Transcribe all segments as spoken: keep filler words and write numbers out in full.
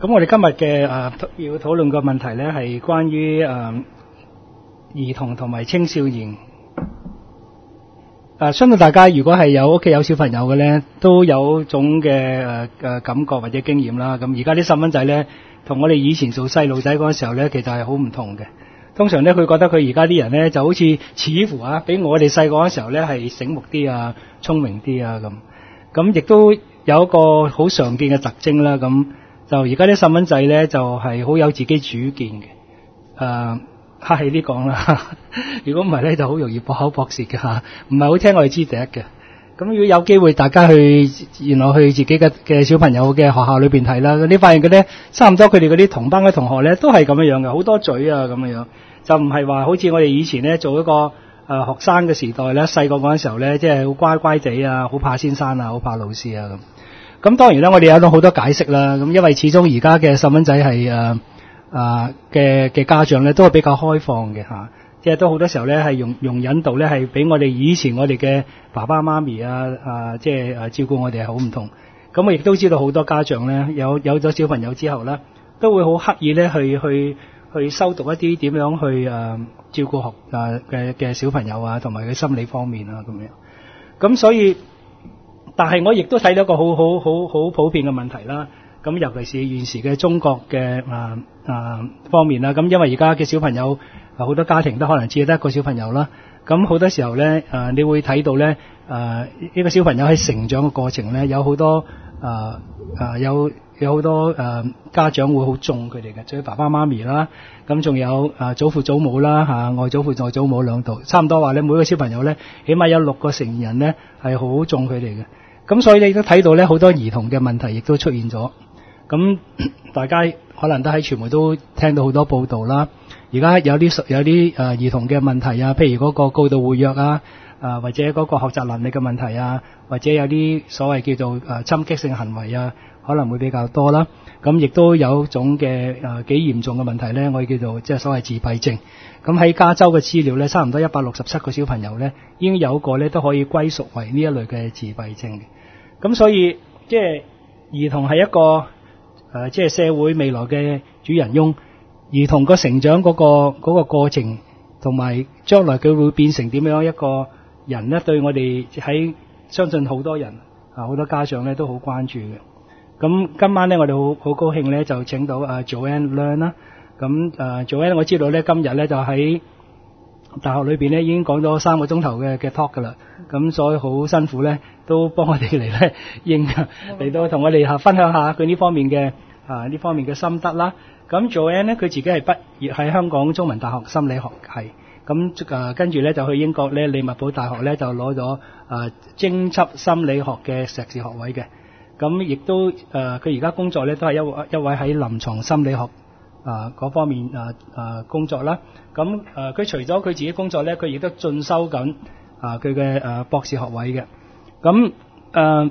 咁我哋今日嘅誒要討論個問題咧，係關於誒、呃、兒童同埋青少年。誒、呃，相信大家如果係有屋企有小朋友嘅咧，都有種嘅誒誒感覺或者經驗啦。咁而家啲細蚊仔咧，同我哋以前做細路仔嗰陣時候咧，其實係好唔同嘅。通常咧，佢覺得佢而家啲人咧，就好似似乎啊，比我哋細個嗰時候咧係醒目啲啊，聰明啲啊咁。咁亦都有一個好常見嘅特徵啦。咁就而家啲細蚊仔咧，就係、是、好有自己主見嘅。誒、呃，客氣啲講啦，如果唔係咧，就好容易駁口駁舌嘅嚇，唔係好聽我哋支笛嘅。咁如果有機會，大家去原來去自己嘅嘅小朋友嘅學校裏邊睇啦，你發現佢咧差唔多佢哋嗰啲同班嘅同學咧，都係咁樣樣嘅，好多嘴啊咁樣樣，就唔係話好似我哋以前咧做一個誒、呃、學生嘅時代咧，細個嗰陣時候咧，即係好乖乖地啊，好怕先生啊，好怕老師啊咁。咁當然啦，我哋有咗好多解釋啦。咁因為始終而家嘅細蚊仔係誒誒嘅嘅家長咧，都係比較開放嘅嚇，即係都好多時候咧係容容忍度咧係比我哋以前我哋嘅爸爸媽咪啊啊即係誒照顧我哋係好唔同。咁我亦都知道好多家長咧有有咗小朋友之後咧，都會好刻意咧去去去修讀一啲點樣去誒、呃、照顧學誒嘅嘅小朋友啊，同埋佢心理方面啊咁樣。咁所以。但係我亦都睇到一個好好好好普遍嘅問題啦，咁尤其是現時嘅中國嘅啊啊方面啦，咁因為而家嘅小朋友啊好多家庭都可能只係得一個小朋友啦，咁好多時候咧啊你會睇到咧啊呢個小朋友喺成長嘅過程咧有好多啊啊有有好多誒家長會好縱佢哋嘅，即係爸爸媽咪啦，咁仲有啊祖父祖母啦嚇，外祖父外祖母兩度，差唔多話咧每個小朋友咧起碼有六個成人咧係好縱佢哋嘅。咁所以你都睇到咧，好多兒童嘅問題亦都出現咗。咁大家可能都喺傳媒都聽到好多報道啦。而家有啲有啲誒兒童嘅問題啊，譬如嗰個高度活躍啊，啊或者嗰個學習能力嘅問題啊，或者有啲所謂叫做誒侵擊性行為啊，可能會比較多啦。咁亦都有種嘅誒幾嚴重嘅問題咧，我哋叫做即係所謂自閉症。咁喺加州嘅資料咧，差唔多一百六十七個小朋友咧，已經有個咧都可以歸屬為呢一類嘅自閉症嘅。咁所以即係兒童係一個誒、呃，即係社會未來嘅主人翁。兒童個成長嗰、嗰個嗰、嗰個過程，同埋將來佢會變成點樣一個人咧？對我哋喺相信好多人啊，好多家長咧都好關注嘅。咁今晚咧，我哋好好高興咧，就請到阿 Joanne Leung 啦。咁誒 Joanne 我知道咧，今日咧就喺大學裏邊咧已經講咗三個鐘頭嘅嘅 talk 噶啦。咁所以好辛苦咧，都幫我哋嚟咧應嚟到同我哋嚇分享下佢呢方面嘅啊呢方面嘅心得啦。咁 Joanne 咧佢自己係畢業喺香港中文大學心理學系，咁誒跟住咧就去英國咧利物浦大學咧就攞咗誒偵測心理學嘅碩士學位嘅。咁亦都誒佢而家工作咧都係一位一位喺臨床心理學啊嗰、呃、方面啊啊、呃、工作啦。咁誒佢除咗佢自己工作咧，佢亦都進修緊啊佢嘅誒博士學位嘅。咁誒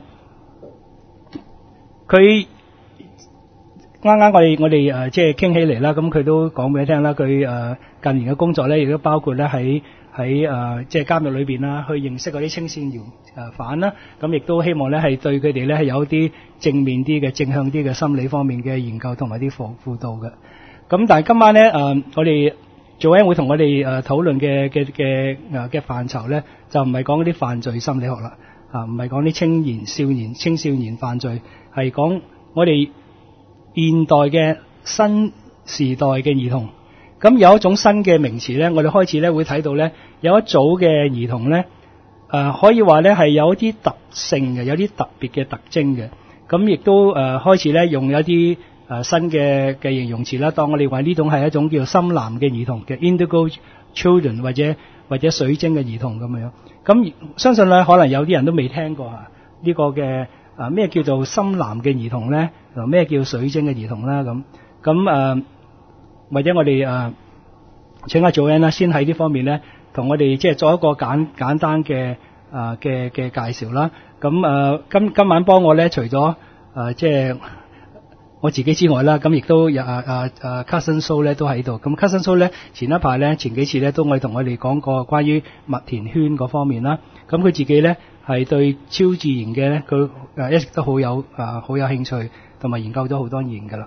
佢啱啱我哋我哋誒即係傾起嚟啦，咁佢都講俾你聽啦。佢誒、呃、近年嘅工作咧，亦都包括咧喺喺誒即係監獄裏邊啦，去認識嗰啲青少年誒犯啦。咁亦都希望咧係對佢哋咧係有啲正面啲嘅正向啲嘅心理方面嘅研究同埋啲輔輔導嘅。咁但係今晚咧誒、呃、我哋Joanne會同我哋誒討論嘅嘅嘅誒嘅範疇咧，就唔係講嗰啲犯罪心理學啦，啊唔係講啲青年少年青少年犯罪，係講我哋現代嘅新時代嘅兒童。咁有一種新嘅名詞咧，我哋開始咧會睇到咧有一組嘅兒童咧，誒、呃、可以話咧係有一啲特性嘅，有啲特別嘅特徵嘅。咁亦都誒、呃、開始咧用一啲誒、呃、新嘅嘅形容詞啦，當我哋話呢種係一種叫做深藍嘅兒童嘅 indigo children 或者或者水晶嘅兒童咁樣。咁相信咧可能有啲人都未聽過嚇呢、這個嘅誒咩叫做深藍嘅兒童咧，同咩叫做水晶嘅兒童啦咁。咁誒、呃、或者我哋誒、呃、請阿 Joanne 啦，先喺呢方面咧同我哋即係做一個簡簡單嘅誒嘅嘅介紹啦。咁誒、呃、今今晚幫我咧，除咗誒即係我自己之外啦，咁亦都有啊啊啊 Cousin So 咧都喺度。咁 Cousin So 咧前一排咧前幾次咧都我哋同我哋講過關於麥田圈嗰方面啦。咁佢自己咧係對超自然嘅咧，佢誒一直都好有啊好有興趣，同埋研究咗好多年㗎啦。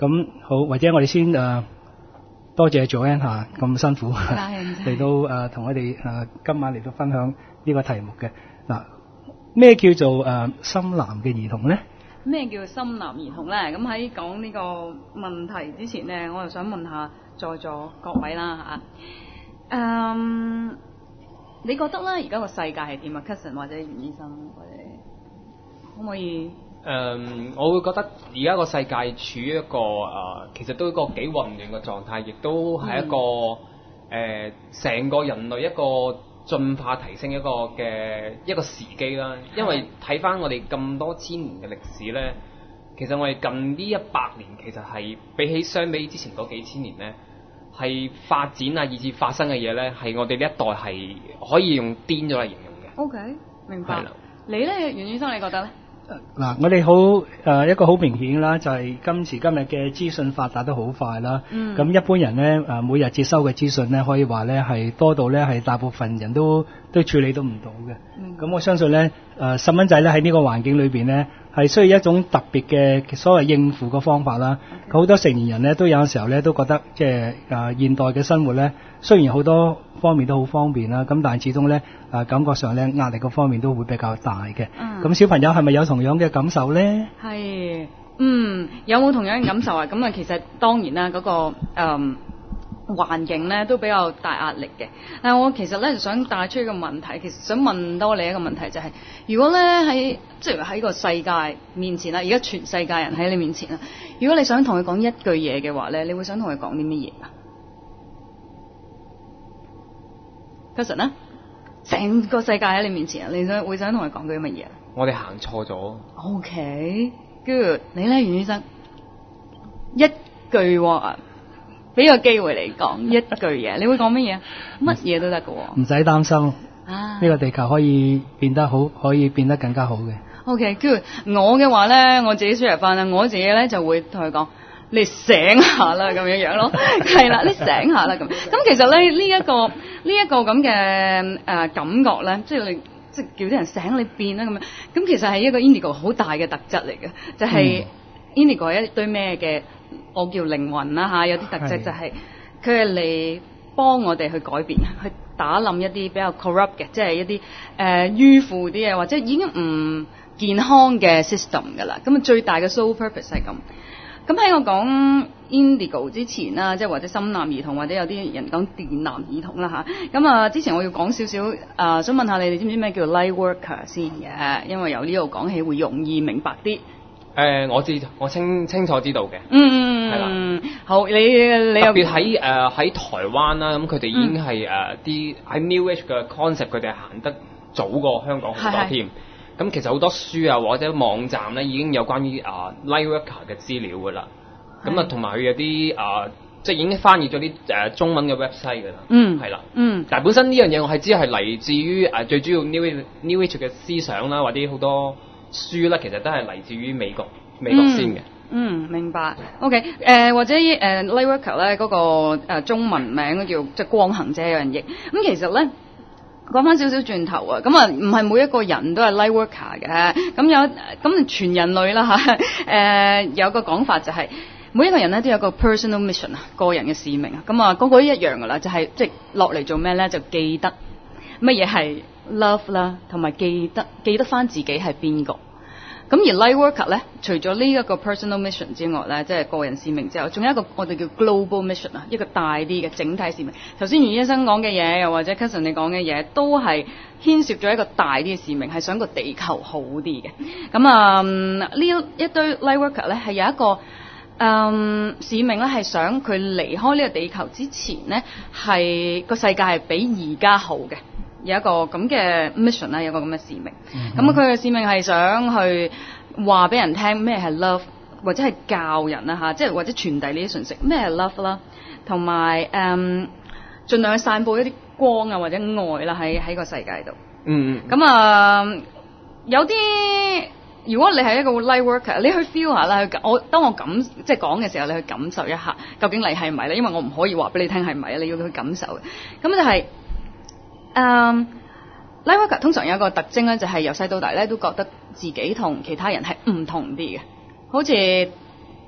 咁好，或者我哋先誒、呃、多謝 Joanne 嚇咁辛苦嚟到誒同我哋誒、呃、今晚嚟到分享呢個題目嘅嗱。咩叫做誒、呃、深藍嘅兒童咧？ 咩叫深藍兒童咧？咁喺講呢個問題之前咧，我就想問下在座各位啦嚇。嗯，你覺得咧而家個世界係點啊 ？Cousin 或者袁醫生，或者可唔可以？ 誒、嗯，我會覺得而家個世界處於一個誒、呃，其實都一個幾混亂嘅狀態，亦都係一個誒成、嗯呃、個人類一個進化提升一個嘅一個時機啦。因為睇翻我哋咁多千年嘅歷史咧，其實我哋近呢一百年其實係比起相比之前嗰幾千年咧，係發展啊，以至發生嘅嘢咧，係我哋呢一代係可以用癲咗嚟形容嘅。 OK， 明白。你咧，袁醫生，你覺得咧？ 嗱，我哋好誒一個好明顯啦，就係今時今日嘅資訊發達得好快啦。嗯。咁一般人咧誒每日接收嘅資訊咧，可以話咧係多到咧係大部分人都都處理都唔到嘅。嗯。咁我相信咧誒細蚊仔咧喺呢個環境裏邊咧係需要一種特別嘅所謂應付嘅方法啦。好、okay. 多成年人咧都有時候咧都覺得即係誒現代嘅生活咧雖然好多方面都好方便啦，咁但係始終咧誒、呃、感覺上咧壓力嗰方面都會比較大嘅。嗯。咁小朋友係咪有同樣嘅感受咧？ 係，嗯，有冇同樣嘅感受啊？咁啊，其實當然啦，嗰、那個誒、嗯、環境咧都比較大壓力嘅。但係我其實咧就想帶出一個問題，其實想問多你一個問題，就係、是、如果咧喺即係喺個世界面前啦，而家全世界人喺你面前啦，如果你想同佢講一句嘢嘅話咧，你會想同佢講啲乜嘢啊？Cousin 咧，成個世界喺你面前啊，你想會想同佢講句乜嘢？ 我哋行錯咗。 OK，good。你咧，袁醫生，一句話，俾個機會嚟講一句嘢，你會講乜嘢？乜嘢都得㗎喎。唔使擔心，啊，呢個地球可以變得好，可以變得更加好嘅。 OK，good。我嘅話咧，我自己 share 翻啦，我自己咧就會同佢講。你醒下啦，咁樣樣咯，係啦，你醒下啦咁。咁其實咧，呢、這、一個呢一、這個咁嘅誒感覺咧，即係你即係叫啲人醒你變啦咁樣。咁其實係一個 Indigo 好大嘅特質嚟嘅，就係、是、Indigo 係一堆咩嘅，我叫靈魂啦嚇，有啲特質就係佢係嚟幫我哋去改變，去打冧一啲比較 corrupt 嘅，即係一啲誒迂腐啲嘅，或者已經唔健康嘅 system 㗎啦。咁啊，最大嘅 sole purpose 係咁。咁喺我講 Indigo 之前啦，即係或者深藍兒童，或者有啲人講電藍兒童啦吓，咁啊，之前我要講少少啊，想問下你哋知唔知咩叫 light worker 先嘅？因為由呢度講起會容易明白啲。誒、 呃，我知，我清清楚知道嘅。 嗯，係啦。好，你你特別喺誒喺台灣啦，咁佢哋已經係誒啲喺 New Age 嘅 concept，佢哋行得早過香港好多添。咁其實好多書啊或者網站咧已經有關於啊、uh, light worker 嘅資料噶啦，咁啊同埋佢有啲啊、uh, 即係已經翻譯咗啲誒中文嘅 website 噶啦，嗯，係啦，嗯，但係本身呢樣嘢我係知係嚟自於誒、uh, 最主要 New Age New Age 嘅思想啦，或者好多書啦，其實都係嚟自於美國美國先嘅。 嗯，明白。OK，誒、呃、或者誒、uh, light worker 咧嗰、那個誒、uh, 中文名都叫即係光行者有人譯，咁其實咧。講翻少少轉頭啊，咁啊唔係每一個人都係 light worker 嘅，咁有咁全人類啦嚇，誒、呃、有個講法就係、是、每一個人咧都有個 personal mission 啊，個人嘅使命啊，咁啊個個都一樣噶啦，就係即係落嚟做咩咧？就記得乜嘢係 love 啦，同埋記得記得翻自己係邊個。咁而 light worker 咧，除咗呢一個 personal mission 之外咧，即係個人使命之後，仲有一個我哋叫 global mission 啊，一個大啲嘅整體使命。頭先袁醫生講嘅嘢，又或者 Cousin 你講嘅嘢，都係牽涉咗一個大啲嘅使命，係想個地球好啲嘅。咁啊，呢、嗯、一堆 light worker 咧，係有一個嗯使命咧，係想佢離開呢個地球之前咧，係個世界係比而家好嘅。有一個咁嘅 mission 啦，有一個咁嘅使命。咁佢嘅使命係想去話俾人聽咩係 love，或者係教人啦嚇，即係或者傳遞呢啲信息咩係 love 啦，同埋誒盡量去散佈一啲光啊或者愛啦喺喺個世界度。嗯。咁啊、呃，有啲如果你係一個 light worker，你去 feel 下啦，去我當我感即係講嘅時候，你去感受一下究竟你係咪咧？因為我唔可以話俾你聽係咪啊，你要去感受嘅。咁就係、是。誒 light worker 通常有一個特徵咧，就係由細到大咧都覺得自己同其他人係唔同啲嘅，好似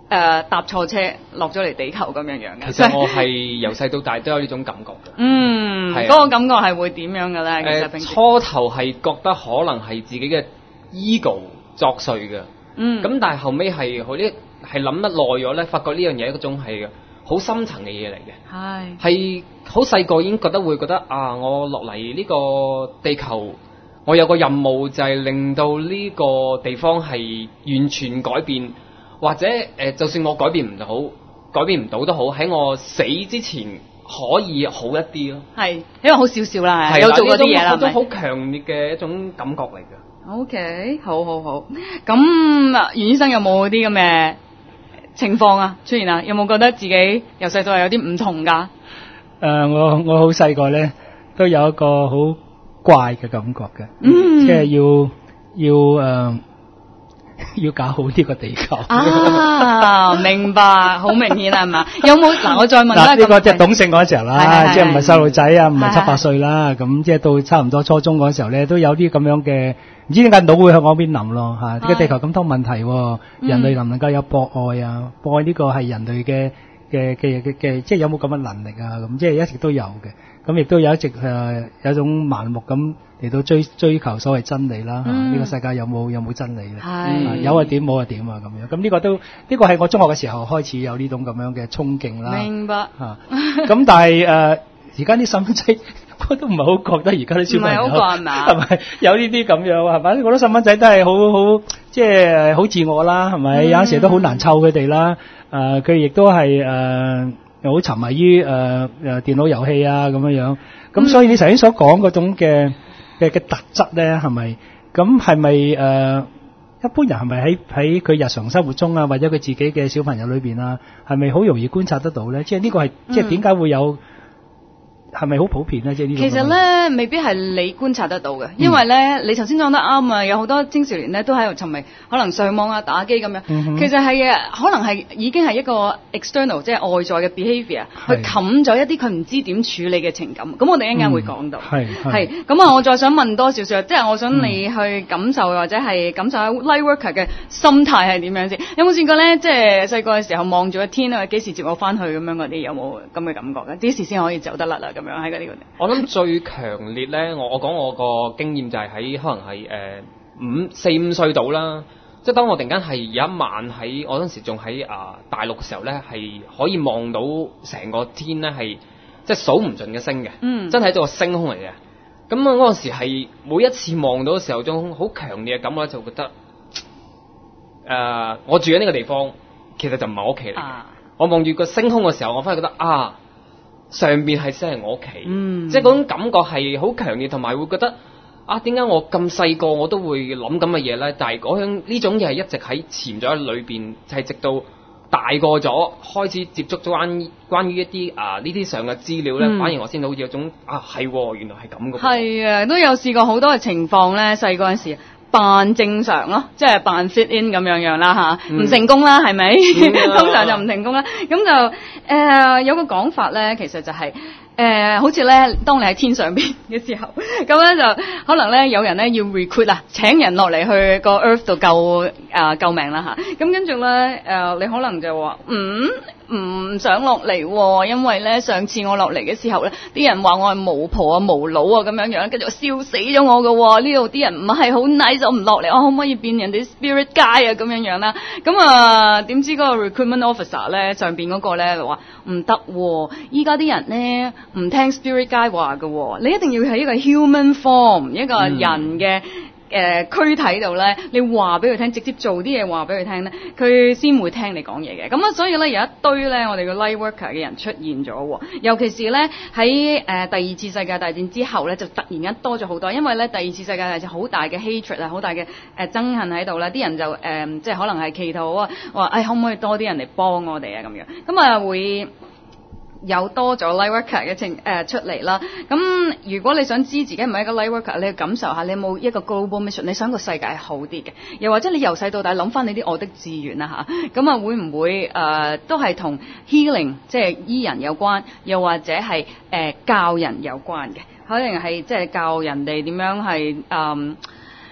誒搭錯車落咗嚟地球咁樣樣嘅。 其實我係由細到大都有呢種感覺嘅。 嗯，嗰、 係啊嗰個感覺係會點樣嘅咧？其實平時誒初頭係覺得可能係自己嘅 ego 作祟嘅。 嗯。 咁但係後尾係好啲係諗得耐咗咧，發覺呢樣嘢一種係好深層嘅嘢嚟嘅。 係。 係好細個已經覺得會覺得啊，我落嚟呢個地球，我有個任務就係令到呢個地方係完全改變。或者誒、呃，就算我改變唔到，改變唔到都好，喺我死之前可以好一啲咯。 係，因為好少少啦， 係有做過啲嘢啦，係咪？ 都好強烈嘅一種感覺嚟嘅。 O、okay, K， 好好好。咁袁醫生有冇啲咁嘅情況啊出現啊？有冇覺得自己由細到大有啲唔同㗎？ 誒、呃，我我好細個咧，都有一個好怪嘅感覺嘅， 嗯， 即係要要誒。呃要搞好呢個地球啊！明白，好明顯啦，係嘛？有冇嗱？我再問啦。 呢個即係懂性嗰陣時候啦，即係唔係細路仔啊，唔係七八歲啦，咁即係到差唔多初中嗰時候咧，都有啲咁樣嘅，唔知點解腦會向嗰邊諗咯嚇。呢個地球咁多問題，人類能唔能夠有博愛啊？博愛呢個係人類嘅嘅嘅嘅嘅，即係有冇咁嘅能力啊？咁即係一直都有嘅。咁亦都有一直誒、呃、有一種盲目咁嚟到追追求所謂真理啦。呢、嗯啊這個世界有冇有冇真理咧？係、啊、有係點冇係點啊咁樣。咁呢個都呢、這個係我中學嘅時候開始有呢種咁樣嘅衝勁啦。 明白嚇。咁、啊、但係誒而家啲細蚊仔我都唔係好覺得而家啲小朋友唔係好慣嘛， 係咪有呢啲咁樣係咪？好多細蚊仔都係好好即係好自我啦，係咪、嗯？有陣時都好難湊佢哋啦。誒佢亦都係誒。呃又好沉迷於誒誒電腦遊戲啊咁樣樣，咁所以你頭先所講嗰種嘅嘅嘅特質咧，係咪？咁係咪誒一般人係咪喺喺佢日常生活中啊，或者佢自己嘅小朋友裏邊啊，係咪好容易觀察得到咧？即係呢個係即係點解會有？係咪好普遍咧？即係呢？ 其實咧，未必係你觀察得到嘅，因為咧，嗯、你頭先講得啱啊！有好多青少年咧都喺度沉迷，可能上網啊、打機咁樣。嗯、其實係啊，可能係已經係一個 external，即係外在嘅 behaviour，去冚咗一啲佢唔知點處理嘅情感。咁我哋一陣間會講到。係係。咁啊，我再想問多少少，即係我想你去感受或者係感受下 light worker 嘅心態係點樣先？有冇試過咧？即係細個嘅時候望住個天啊，幾時接我翻去咁樣嗰啲，有冇咁嘅感覺嘅？幾時先可以走得甩啦？咁樣喺嗰啲。 我諗最強烈咧，我我講我個經驗就係喺可能係誒五四五歲度啦，即係當我突然間係有一晚喺我嗰陣時仲喺啊大陸嘅時候咧，係可以望到成個天咧係即係數唔盡嘅星嘅，嗯，真係一個星空嚟嘅。咁啊嗰陣時係每一次望到嘅時候，種好強烈嘅感覺就覺得誒、呃，我住喺呢個地方其實就唔係我屋企嚟嘅。啊、我望住個星空嘅時候，我反而覺得啊。上邊係先係我屋企，嗯、即係嗰種感覺係好強烈，同埋會覺得啊，點解我咁細個我都會諗咁嘅嘢咧？但係嗰種呢種嘢係一直喺潛咗喺裏邊，係、就係、直到大個咗開始接觸咗關關於一啲啊呢啲上嘅資料咧，嗯、反而我先好似有種啊係，原來係咁嘅。係啊，都有試過好多嘅情況咧，細個嗰陣時。扮正常咯，即係扮 fit in 咁樣樣啦吓，唔、嗯、成功啦，係咪？嗯、通常就唔成功啦。咁就誒、呃、有個講法咧，其實就係、是、誒、呃、好似咧，當你喺天上邊嘅時候，咁咧就可能咧有人咧要 recruit 啊，請人落嚟去個 earth 度救啊、呃、救命啦吓。咁跟住咧誒，你可能就話嗯。唔想落嚟，因為咧上次我落嚟嘅時候咧，啲人話我係巫婆啊、巫佬啊咁樣樣，跟住笑死咗我㗎。呢度啲人唔係好 nice，我唔落嚟，我可唔可以變人哋 spirit guide 啊咁樣樣啦？咁啊，點知嗰個 recruitment officer 咧上邊嗰個咧就話唔得，依家啲人咧唔聽 spirit guide 話㗎，你一定要係一個 human form， 一個人嘅。嗯誒、呃、軀體度咧，你話俾佢聽，直接做啲嘢話俾佢聽咧，佢先會聽你講嘢嘅。咁啊，所以咧有一堆咧，我哋嘅 light worker 嘅人出現咗，尤其是咧喺誒第二次世界大戰之後咧，就突然間多咗好多，因為咧第二次世界大戰好大嘅 hatred 啊，好大嘅誒憎恨喺度啦，啲人就誒、呃、即係可能係祈禱啊，話誒、哎、可唔可以多啲人嚟幫我哋啊咁樣，咁啊會。有多咗 light worker 嘅情誒出嚟啦，咁如果你想知自己唔係一個 light worker，你去感受下你有冇一個 global mission，你想個世界係好啲嘅，又或者你由細到大諗翻你啲愛的志願啊嚇，咁啊會唔會誒、呃、都係同 healing 即係醫人有關，又或者係誒、呃、教人有關嘅，可能係即係教人哋點樣係誒。呃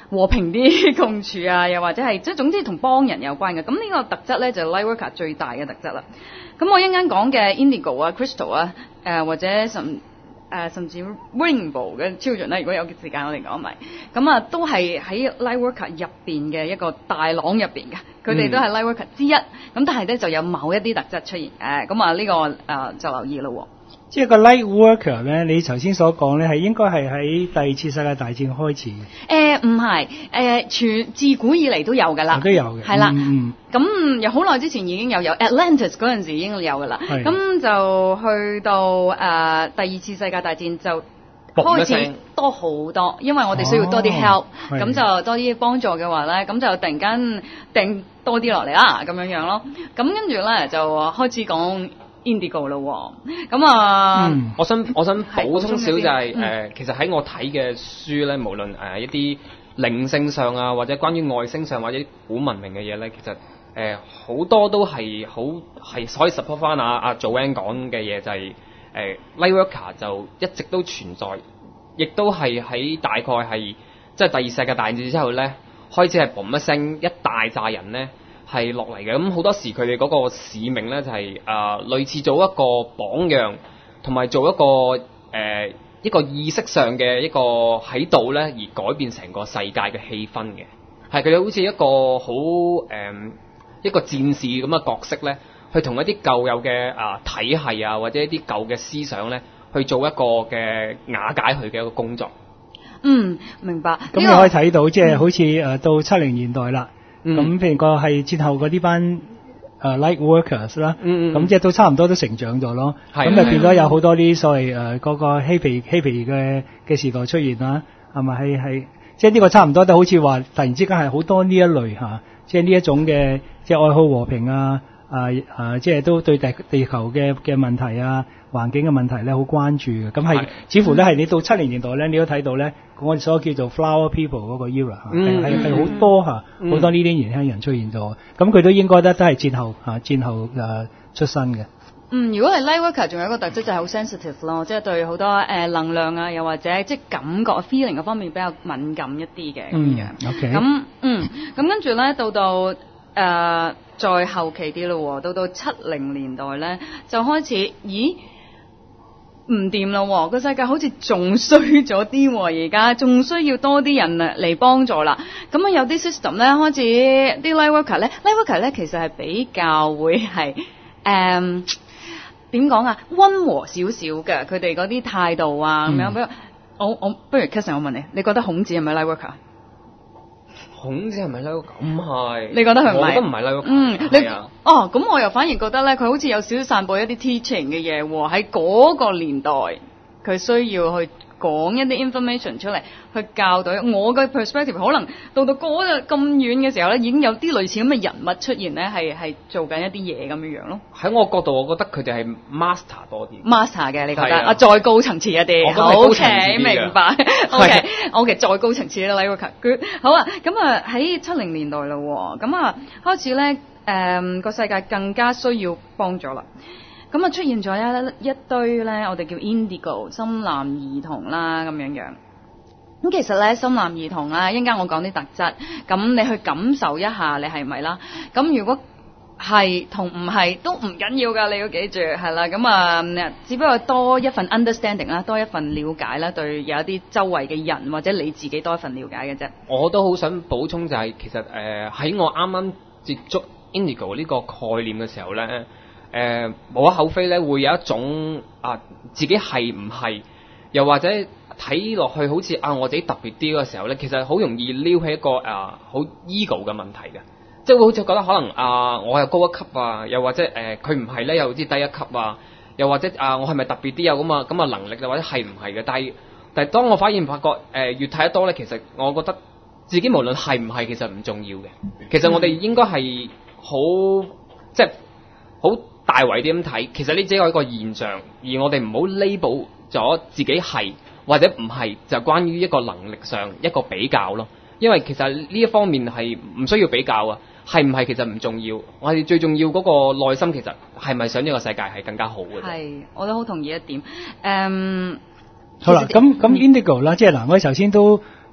和平啲共處啊，又或者係即係總之同幫人有關嘅。咁呢個特質咧就係 Lightworker 最大嘅特質啦。咁我一陣間講嘅 Indigo 啊、Crystal 啊，誒、呃、或者甚誒、呃、甚至 Rainbow 嘅 Children 咧，如果有時間我哋講埋，咁啊都係喺 Lightworker 入邊嘅一個大廊入邊嘅，佢哋都係 Lightworker 之一。咁、嗯、但係咧就有某一啲特質出現，誒咁啊呢、這個誒、呃、就留意咯喎。 即係個 light worker 咧，你頭先所講咧，係應該係喺第二次世界大戰開始嘅。 誒唔係，誒全自古以嚟都有㗎啦， 都有嘅， 係啦。 嗯咁又好耐之前已經有有 Atlantis 嗰陣時已經有㗎啦。咁就去到誒、呃、第二次世界大戰就開始多好多，因為我哋需要多啲 help，咁、哦、就多啲幫助嘅話咧，咁就突然間掟多啲落嚟啦，咁樣樣咯。咁跟住咧就開始講Indigo 咯，咁啊、嗯， 我想我想補充少就係、是、誒、 嗯呃，其實喺我睇嘅書咧，無論誒、呃、一啲靈性上啊，或者關於外星上或者古文明嘅嘢咧，其實誒好、呃、多都係好係可以 support 翻阿阿 Joanne 講嘅嘢，就係、是、誒、呃、Lightworker 就一直都存在，亦都係喺大概係即係第二次世界大戰之後咧，開始係嘣一聲一大扎人咧。係落嚟嘅，咁好多時佢哋嗰個使命咧就係、是、誒、呃、類似做一個榜樣，同埋做一個誒、呃、一個意識上嘅一個喺度咧，而改變成個世界嘅氣氛嘅。係佢哋好似一個好誒、呃、一個戰士咁嘅角色咧，去同一啲舊有嘅啊、呃、體系啊，或者一啲舊嘅思想咧，去做一個嘅瓦解佢嘅一個工作。 嗯，明白。 咁你可以睇到，即係好似誒到七零年代啦。咁、嗯、譬如個係戰後嗰啲班誒、uh, light workers 啦，咁、嗯嗯、即係都差唔多都成長咗咯。咁就變咗有好多啲所謂誒嗰個嬉皮嬉皮嘅嘅時代出現啦，係咪係係即係呢個差唔多都好似話突然之間係好多呢一類嚇、啊，即係呢一種嘅即係愛好和平啊啊啊！即係都對地地球嘅嘅問題啊、環境嘅問題咧好關注嘅。咁係似乎咧係你到七零年代咧，你都睇到咧，我哋所叫做 flower people 嗰個 era 嚇，係係係好多嚇，好、嗯、多呢啲年輕人出現咗。咁佢都應該咧都係戰後嚇、啊、戰後誒、啊、出身嘅。 嗯，如果係 Lightworker，仲有一個特質就係好 sensitive 咯，即係對好多誒、呃、能量啊，又或者即係感覺 feeling 嗰方面比較敏感一啲嘅咁樣。 OK。 咁嗯，咁跟住咧到到誒。呃再後期啲咯，到到七零年代咧，就開始，咦，唔掂咯，個世界好似仲衰咗啲，而家仲需要多啲人嚟幫助啦。咁啊，有啲 system 咧開始，啲 Lightworker 咧 ，Lightworker 咧其實係比較會係誒點講啊，溫和少少嘅，佢哋嗰啲態度啊咁樣。比如我我不如 Cousin 我問你，你覺得孔子係咪 Lightworker？ 孔子係咪 Lightworker？唔係， 你覺得佢唔係？ 我覺得唔係 Lightworker。 嗯，你哦，咁我又反而覺得咧，佢好似有少少散播一啲 teaching 嘅嘢喎。喺嗰個年代，佢需要去講一啲 information 出嚟，去教導我嘅 perspective。可能到到嗰度咁遠嘅時候咧，已經有啲類似咁嘅人物出現咧，係係做緊一啲嘢咁樣樣咯。 喺我角度，我覺得佢哋係 master 多啲。 master 嘅，你覺得啊？再高層次一啲。 我覺得係高層次啲嘅。 OK，明白。OK，OK，、okay, okay, 再高層次啦 Lightworker good。好啊，咁啊喺七零年代啦，咁啊開始咧，誒、嗯、個世界更加需要幫助啦。咁啊出現咗一一堆咧，我哋叫 Indigo 深藍兒童啦，咁樣樣。咁其實咧，深藍兒童啊，一陣間我講啲特質，咁你去感受一下，你係咪啦？咁如果係同唔係都唔緊要㗎，你要記住係啦。咁啊，只不過多一份 understanding 啦，多一份了解啦，對有一啲周圍嘅人或者你自己多一份了解嘅啫。 我都好想補充就係、是，其實誒喺、呃、我啱啱接觸 Indigo 呢個概念嘅時候咧。誒、呃、無可厚非咧，會有一種啊自己係唔係，又或者睇落去好似啊我自己特別啲嘅時候咧，其實好容易撩起一個啊好 ego 嘅問題嘅，即係會好似覺得可能啊我又高一級啊，又或者誒佢唔係咧又好似低一級啊，又或者啊我係咪特別啲有咁啊咁啊能力啊，或者係唔係嘅？但係但係當我發現發覺誒、呃、越睇得多咧，其實我覺得自己無論係唔係其實唔重要嘅，其實我哋應該係好即係好。大圍啲咁睇，其實呢只係一個現象，而我哋唔好 label 咗自己係或者唔係，就關於一個能力上一個比較咯。因為其實呢一方面係唔需要比較啊，係唔係其實唔重要。我哋最重要嗰個內心其實係咪想呢個世界係更加好嘅？係， 我都好同意一點。誒、um， 好啦，咁咁 Indigo 啦，即係嗱，我哋頭先都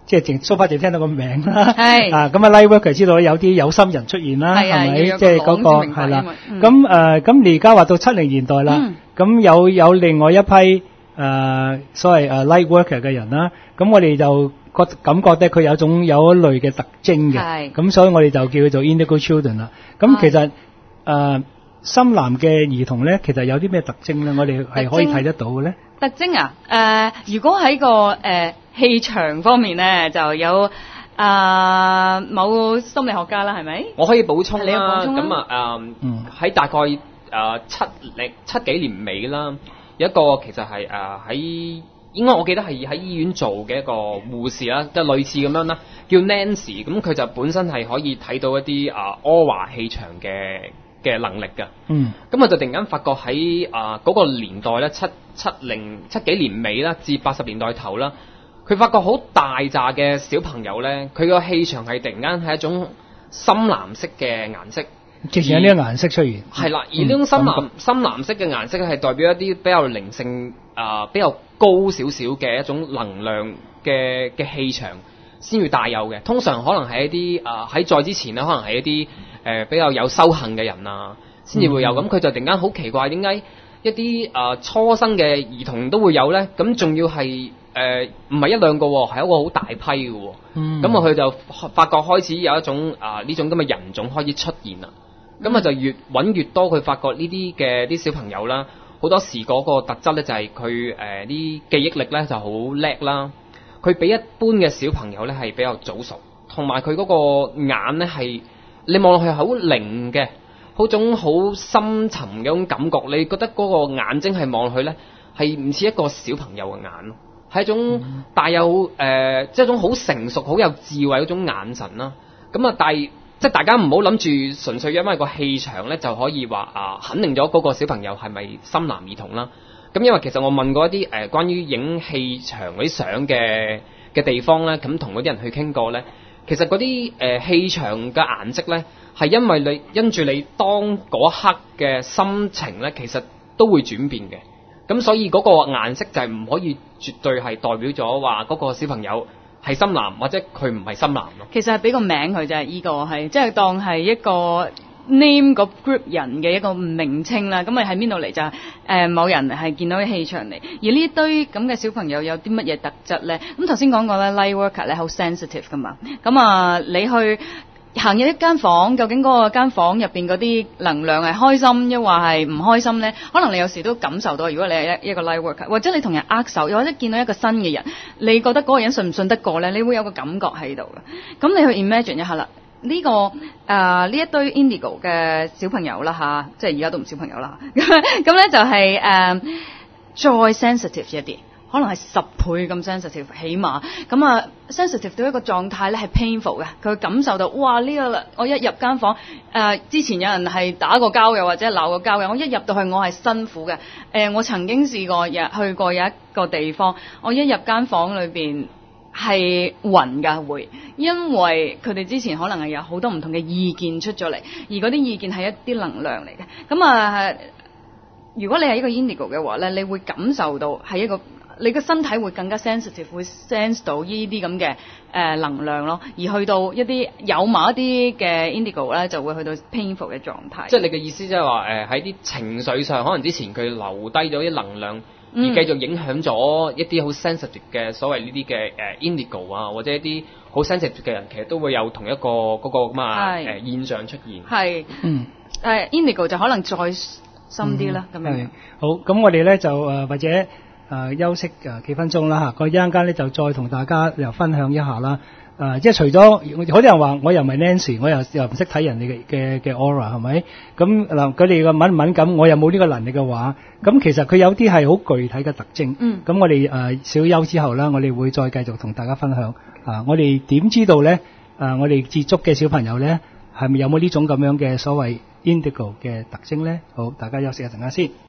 即係淨 so far 淨聽到個名啦。 係啊，咁啊 light worker 知道有啲有心人出現啦， 係啊係咪？ 要有個即係嗰個朗先明白係啦因為。嗯咁誒，咁你而家話到七零年代啦嗯， 咁有有另外一批誒所謂誒 light worker 嘅人啦，咁我哋就覺感覺得佢有一種有一類嘅特徵嘅， 係咁所以我哋就叫佢做 indigo children 啦。咁其實誒深藍嘅兒童咧，其實有啲咩特徵咧？我哋係可以睇得到嘅咧。 特徵啊，誒、呃，如果喺個誒、呃、氣場方面咧，就有啊、呃、某心理學家啦，係咪？ 我可以補充你有啦， 補充啊咁啊誒嗯喺大概誒、呃、七零七幾年尾啦，有一個其實係誒喺應該我記得係喺醫院做嘅一個護士啦，即係類似咁樣啦，叫 Nancy，咁佢就本身係可以睇到一啲啊 aura 氣場嘅嘅能力㗎。 嗯。 咁我就突然間發覺喺啊嗰個年代咧，七七零七幾年尾啦，至八十年代頭啦，佢發覺好大扎嘅小朋友咧，佢個氣場係突然間係一種深藍色嘅顏色。 直情有呢個顏色出現。 係啦，而呢種深藍、深藍色嘅顏色係代表一啲比較靈性啊、呃、比較高少少嘅一種能量嘅嘅氣場先會帶有嘅。通常可能係一啲啊喺再之前咧，可能係一啲誒、呃、比較有修行嘅人啊，先至會有。咁佢、嗯、就突然間好奇怪，點解一啲啊、呃、初生嘅兒童都會有咧？咁仲要係誒唔係一兩個喎，係一個好大批嘅喎。咁啊佢就發覺開始有一種啊呢、呃、種咁嘅人種開始出現啦。咁啊、嗯、就越揾越多，佢發覺呢啲嘅啲小朋友啦，好多時嗰個特質咧就係佢誒啲記憶力咧就好叻啦，佢比一般嘅小朋友咧係比較早熟，同埋佢嗰個眼咧係你望落去係好靈嘅，好種好深沉嘅一種感覺，你覺得嗰個眼睛係望落去咧係唔似一個小朋友嘅眼咯，係一種帶有誒、呃、即係一種好成熟、好有智慧嗰種眼神啦。咁啊，但係即係大家唔好諗住純粹因為個氣場咧就可以話啊肯定咗嗰個小朋友係咪深藍兒童啦。咁因為其實我問過一啲誒、呃、關於影氣場嗰啲相嘅嘅地方咧，咁同嗰啲人去傾過咧，其實嗰啲誒氣場嘅顏色咧係因為你因住你當嗰一刻嘅心情咧，其實都會轉變嘅。咁所以嗰個顏色就係唔可以絕對係代表咗話嗰個小朋友係深藍或者佢唔係深藍咯。 其實係俾個名佢就係呢個係，即係當係一個 name 個 group 人嘅一個名稱啦。咁咪喺邊度嚟就係、是、誒、呃、某人係見到啲氣場嚟。而呢堆咁嘅小朋友有啲乜嘢特質咧？咁頭先講過咧 light worker 咧好 sensitive 噶嘛。咁啊，你去行入一間房，究竟嗰個間房入邊嗰啲能量係開心，抑或係唔開心咧？可能你有時都感受到，如果你係一一個 light worker，或者你同人握手，又或者見到一個新嘅人，你覺得嗰個人信唔信得過咧？你會有個感覺喺度嘅。咁你去 imagine 一下啦，呢、這個誒呢、呃、一堆 indigo 嘅小朋友啦吓，即係而家都唔小朋友啦。咁咧就係、是、誒、呃、再 sensitive 一啲。可能係十倍咁 sensitive，起碼咁啊 sensitive 到一個狀態咧係 painful 嘅，佢感受到哇呢、這個我一入間房誒、呃、之前有人係打過交嘅或者鬧過交嘅，我一入到去我係辛苦嘅誒、呃，我曾經試過日去過有一個地方，我一入間房裏邊係暈㗎會，因為佢哋之前可能係有好多唔同嘅意見出咗嚟，而嗰啲意見係一啲能量嚟嘅，咁啊如果你係一個 indigo 嘅話咧，你會感受到係一個。你嘅身體會更加 sensitive，會 sense 到呢啲咁嘅誒能量咯，而去到一啲有某一啲嘅 indigo 咧，就會去到 painful 嘅狀態。 即係你嘅意思即係話誒喺啲情緒上，可能之前佢留低咗啲能量，而繼續影響咗一啲好 sensitive 嘅所謂呢啲嘅誒 indigo 啊，或者一啲好 sensitive 嘅人，其實都會有同一個嗰、嗰個咁啊誒現象出現。係， 嗯，誒 indigo 就可能再深啲啦，咁、嗯、樣。 好，咁我哋咧就誒、呃、或者。誒、呃、休息誒、呃、幾分鐘啦嚇，個一陣間咧就再同大家又分享一下啦。誒、呃、即係除咗好多人話我又唔係 Nancy，我又又唔識睇人哋嘅嘅嘅 aura 係咪？咁嗱佢哋嘅敏唔敏感，我又冇呢個能力嘅話，咁其實佢有啲係好具體嘅特徵。嗯。咁我哋誒、呃、小休之後啦，我哋會再繼續同大家分享。啊、呃，我哋點知道咧？誒、呃，我哋接觸嘅小朋友咧，係咪有冇呢種咁樣嘅所謂 indigo 嘅特徵咧？好，大家休息一陣間先。